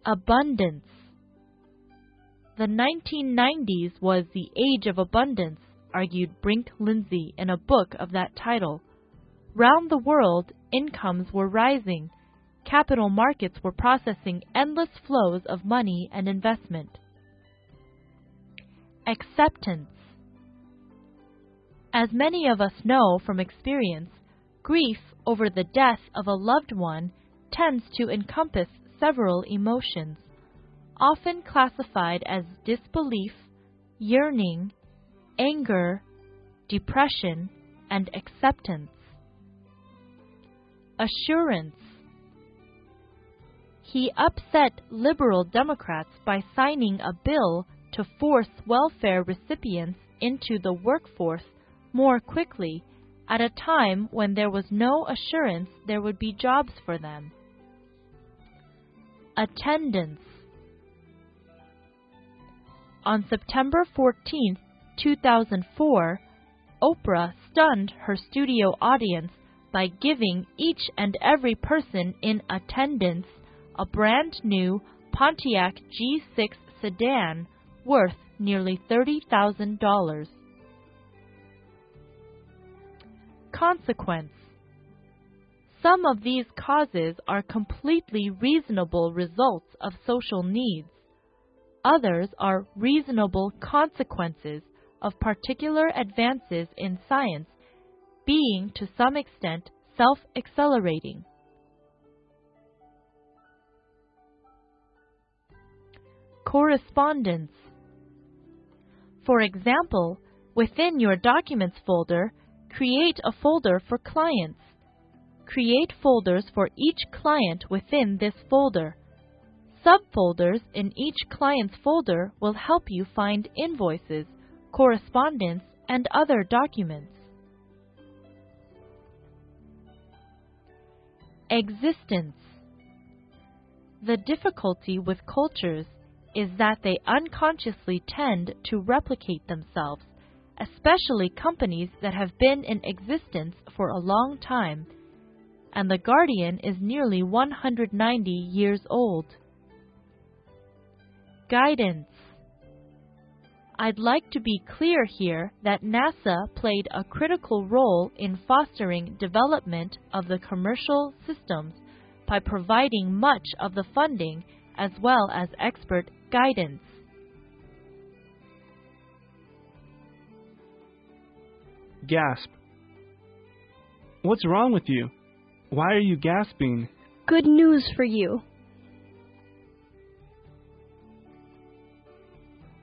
Abundance. The 1990s was the age of abundance, argued Brink-Lindsey in a book of that title. Round the world, incomes were rising. Capital markets were processing endless flows of money and investment. Acceptance. As many of us know from experience, grief over the death of a loved one tends to encompass several emotions, often classified as disbelief, yearning, anger, depression, and acceptance. Assurance. He upset liberal Democrats by signing a bill to force welfare recipients into the workforce more quickly at a time when there was no assurance there would be jobs for them. Attendance. On September 14, 2004, Oprah stunned her studio audience by giving each and every person in attendance a brand new Pontiac G6 sedan worth nearly $30,000. Consequence. Some of these causes are completely reasonable results of social needs. Others are reasonable consequences of particular advances in science, being to some extent self-accelerating. Correspondence. For example, within your Documents folder, create a folder for clients. Create folders for each client within this folder. Subfolders in each client's folder will help you find invoices, correspondence, and other documents. Existence. The difficulty with cultures is that they unconsciously tend to replicate themselves, especially companies that have been in existence for a long time, and The Guardian is nearly 190 years old. Guidance. I'd like to be clear here that NASA played a critical role in fostering development of the commercial systems by providing much of the funding as well as expert guidance. Gasp. What's wrong with you? Why are you gasping? Good news for you.